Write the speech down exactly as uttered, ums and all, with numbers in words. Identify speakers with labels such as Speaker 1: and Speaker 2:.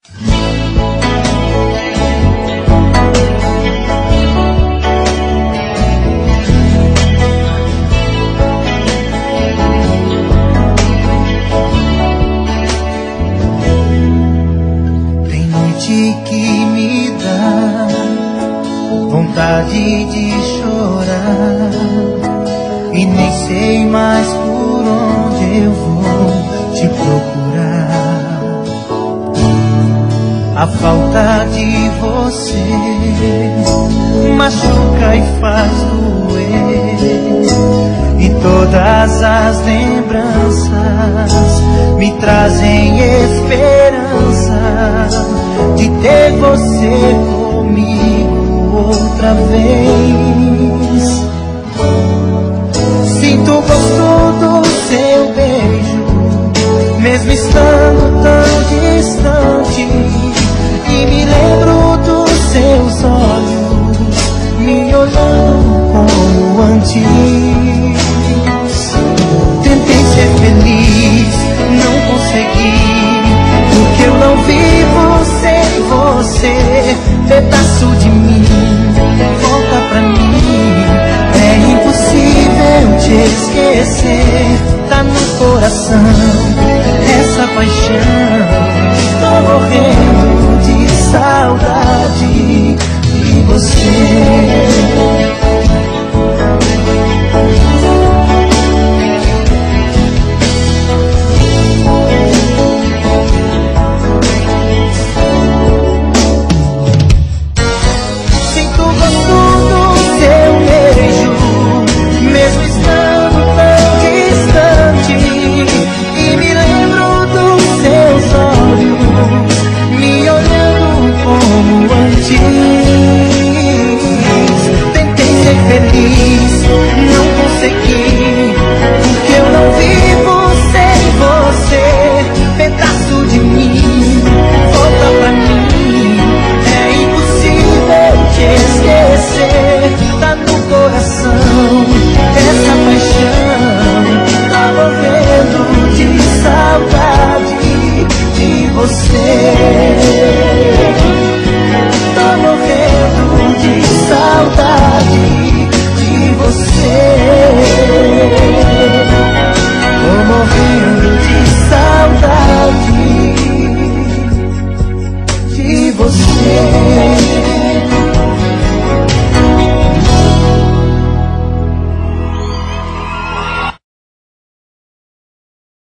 Speaker 1: Vontade de chorar e nem sei mais por onde eu vou te procurar. A falta de você machuca e faz doer, e todas as lembranças me trazem esperança de ter você comigo outra vez. Sinto o gosto do seu beijo, mesmo estando tão distante, e me lembro dos seus olhos me olhando como antes. Tentei ser feliz, não consegui, porque eu não vivo sem você. Pedaço de mim, volta pra mim. É impossível te esquecer. Tá no coração essa paixão. Tô morrendo de saudade de você.